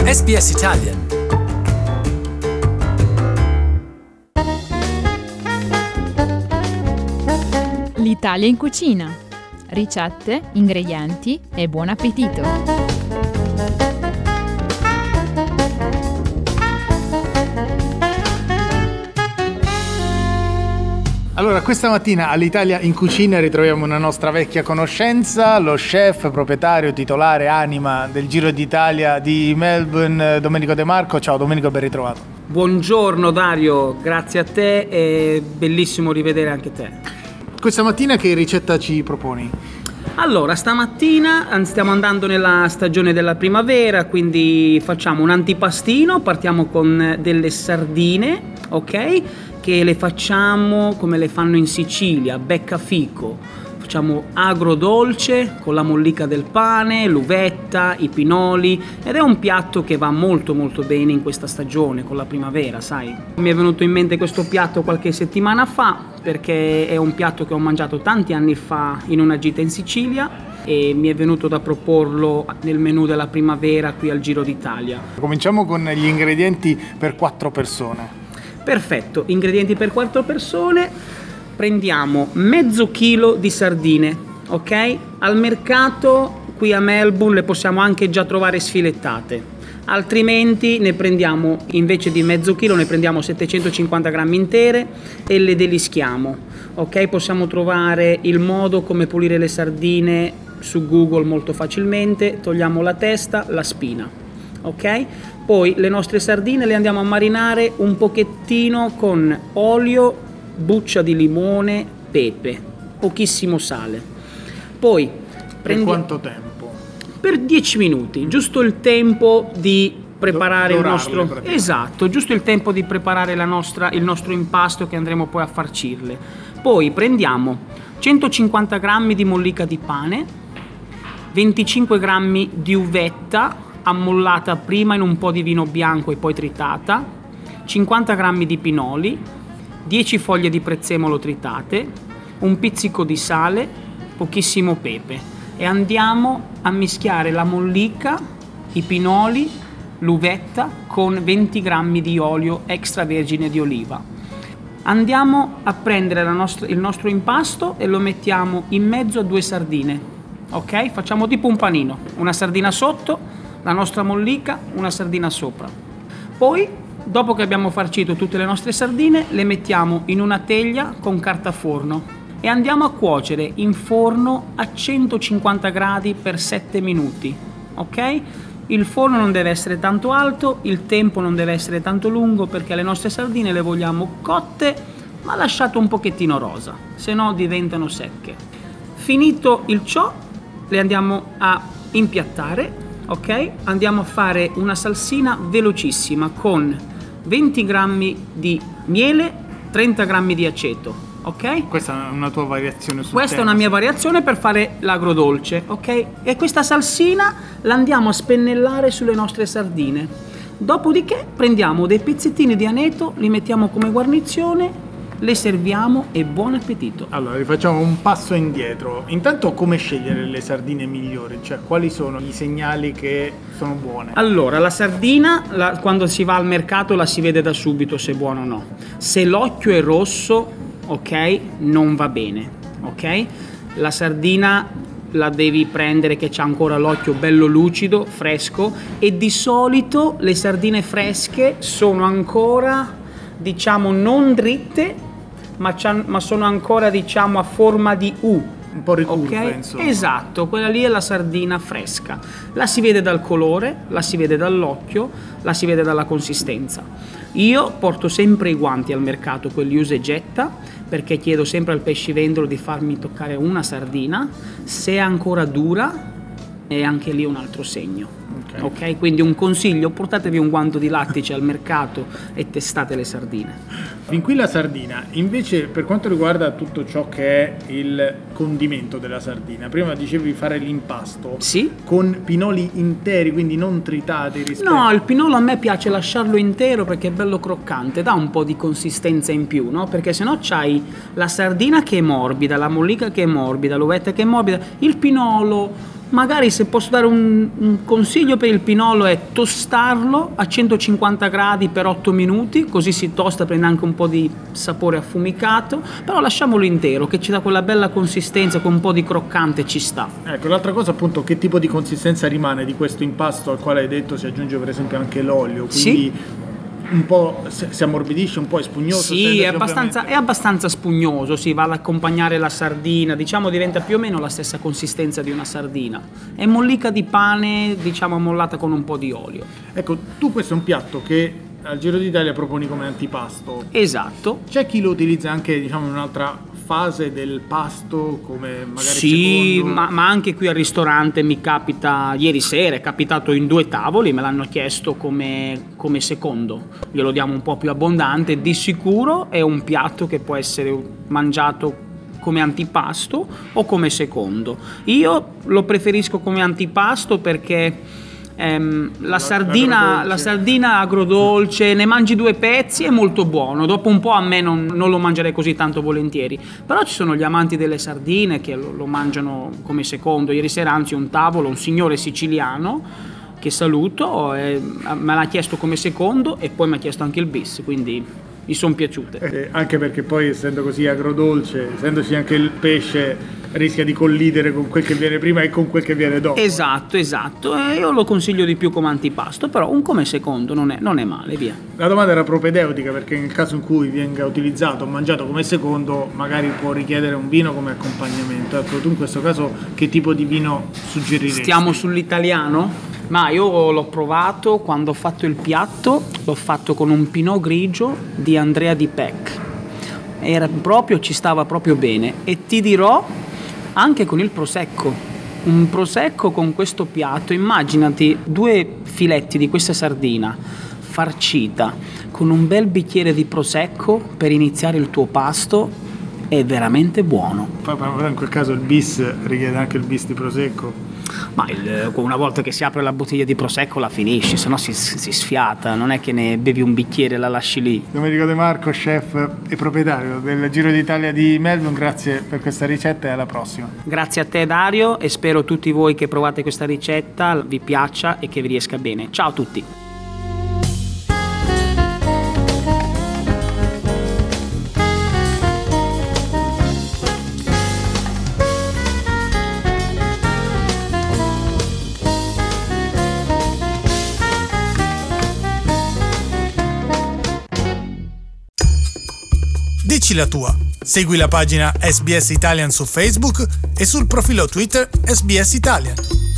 SBS Italian. L'Italia in cucina. Ricette, ingredienti e buon appetito! Allora, questa mattina all'Italia in cucina ritroviamo una nostra vecchia conoscenza, lo chef, proprietario, titolare, anima del Giro d'Italia di Melbourne, Domenico De Marco. Ciao Domenico, ben ritrovato. Buongiorno Dario, grazie a te e bellissimo rivedere anche te. Questa mattina che ricetta ci proponi? Allora, stamattina stiamo andando nella stagione della primavera, quindi facciamo un antipastino, partiamo con delle sardine, ok? Che le facciamo come le fanno in Sicilia, beccafico. Facciamo agrodolce con la mollica del pane, l'uvetta, i pinoli, ed è un piatto che va molto molto bene in questa stagione con la primavera, sai. Mi è venuto in mente questo piatto qualche settimana fa perché è un piatto che ho mangiato tanti anni fa in una gita in Sicilia e mi è venuto da proporlo nel menù della primavera qui al Giro d'Italia. Cominciamo con gli ingredienti per 4 persone. Perfetto, ingredienti per 4 persone. Prendiamo mezzo chilo di sardine, ok? Al mercato qui a Melbourne le possiamo anche già trovare sfilettate, altrimenti ne prendiamo, invece di mezzo chilo, ne prendiamo 750 grammi intere e le delischiamo, ok? Possiamo trovare il modo come pulire le sardine su Google molto facilmente. Togliamo la testa, la spina, ok? Poi le nostre sardine le andiamo a marinare un pochettino con olio, buccia di limone, pepe, pochissimo sale. Poi Per quanto tempo? Per 10 minuti, giusto il tempo di preparare il nostro... Esatto, giusto il tempo di preparare il nostro impasto che andremo poi a farcirle. Poi prendiamo 150 grammi di mollica di pane, 25 grammi di uvetta ammollata prima in un po' di vino bianco e poi tritata, 50 grammi di pinoli, 10 foglie di prezzemolo tritate, un pizzico di sale, pochissimo pepe, e andiamo a mischiare la mollica, i pinoli, l'uvetta con 20 grammi di olio extravergine di oliva. Andiamo a prendere il nostro impasto e lo mettiamo in mezzo a 2 sardine, ok? Facciamo tipo un panino, una sardina sotto, la nostra mollica, una sardina sopra. Poi, dopo che abbiamo farcito tutte le nostre sardine, le mettiamo in una teglia con carta forno e andiamo a cuocere in forno a 150 gradi per 7 minuti, ok? Il forno non deve essere tanto alto, il tempo non deve essere tanto lungo, perché le nostre sardine le vogliamo cotte ma lasciate un pochettino rosa, se no diventano secche. Finito il ciò, le andiamo a impiattare. Ok, andiamo a fare una salsina velocissima con 20 grammi di miele, 30 grammi di aceto, ok? Questa è una tua variazione sul Questa tema. è una mia variazione per fare l'agrodolce, ok? E questa salsina la andiamo a spennellare sulle nostre sardine. Dopodiché prendiamo dei pezzettini di aneto, li mettiamo come guarnizione, le serviamo e buon appetito. Allora, rifacciamo un passo indietro. Intanto, come scegliere le sardine migliori? Cioè, quali sono i segnali che sono buone? Allora, la sardina, quando si va al mercato la si vede da subito se è buona o no. Se l'occhio è rosso, ok, non va bene, ok? La sardina la devi prendere che c'ha ancora l'occhio bello lucido, fresco, e di solito le sardine fresche sono ancora, diciamo, non dritte, ma sono ancora, diciamo, a forma di U. Un po' ricurve, okay? insomma. Esatto, quella lì è la sardina fresca. La si vede dal colore, la si vede dall'occhio, la si vede dalla consistenza. Io porto sempre i guanti al mercato, quelli usa e getta, perché chiedo sempre al pescivendolo di farmi toccare una sardina. Se è ancora dura, è anche lì un altro segno. Ok, quindi un consiglio: portatevi un guanto di lattice al mercato e testate le sardine. Fin qui la sardina. Invece, per quanto riguarda tutto ciò che è il condimento della sardina, prima dicevi fare l'impasto, sì, con pinoli interi, quindi non tritati rispetto... No, il pinolo a me piace lasciarlo intero perché è bello croccante, dà un po' di consistenza in più, no? Perché sennò c'hai la sardina che è morbida, la mollica che è morbida, l'uvetta che è morbida, il pinolo. Magari, se posso dare un consiglio, consiglio per il pinolo è tostarlo a 150 gradi per 8 minuti, così si tosta, prende anche un po' di sapore affumicato, però lasciamolo intero che ci dà quella bella consistenza con un po' di croccante, ci sta. Ecco, l'altra cosa appunto, che tipo di consistenza rimane di questo impasto al quale hai detto si aggiunge per esempio anche l'olio, quindi un po' si ammorbidisce, un po' è spugnoso? Sì, è abbastanza spugnoso, sì, va ad accompagnare la sardina, diciamo diventa più o meno la stessa consistenza di una sardina. È mollica di pane, diciamo mollata con un po' di olio. Ecco, tu questo è un piatto che al Giro d'Italia proponi come antipasto. Esatto. C'è chi lo utilizza anche, diciamo, in un'altra fase del pasto, come magari sì, secondo... ma anche qui al ristorante mi capita, ieri sera è capitato in 2 tavoli, me l'hanno chiesto come secondo, glielo diamo un po' più abbondante, di sicuro è un piatto che può essere mangiato come antipasto o come secondo. Io lo preferisco come antipasto perché la sardina agrodolce, ne mangi 2 pezzi, è molto buono, dopo un po' a me non lo mangerei così tanto volentieri, però ci sono gli amanti delle sardine che lo mangiano come secondo. Ieri sera anzi un tavolo, un signore siciliano che saluto, me l'ha chiesto come secondo e poi mi ha chiesto anche il bis, quindi mi sono piaciute. Anche perché poi essendo così agrodolce, essendoci anche il pesce, rischia di collidere con quel che viene prima e con quel che viene dopo. Esatto, e io lo consiglio di più come antipasto, però un come secondo non è male, via. La domanda era propedeutica, perché nel caso in cui venga utilizzato o mangiato come secondo, magari può richiedere un vino come accompagnamento. Ecco, tu in questo caso che tipo di vino suggeriresti? Stiamo sull'italiano? Ma io l'ho provato quando ho fatto il piatto, l'ho fatto con un Pinot Grigio di Andrea Di Pec. Ci stava proprio bene, e ti dirò anche con il prosecco. Un prosecco con questo piatto, immaginati 2 filetti di questa sardina farcita con un bel bicchiere di prosecco per iniziare il tuo pasto, è veramente buono. Però in quel caso il bis richiede anche il bis di prosecco. Ma una volta che si apre la bottiglia di prosecco la finisci, sennò si sfiata, non è che ne bevi un bicchiere e la lasci lì. Domenico De Marco, chef e proprietario del Giro d'Italia di Melbourne, grazie per questa ricetta e alla prossima. Grazie a te Dario, e spero tutti voi che provate questa ricetta vi piaccia e che vi riesca bene. Ciao a tutti! Dici la tua. Segui la pagina SBS Italian su Facebook e sul profilo Twitter SBS Italian.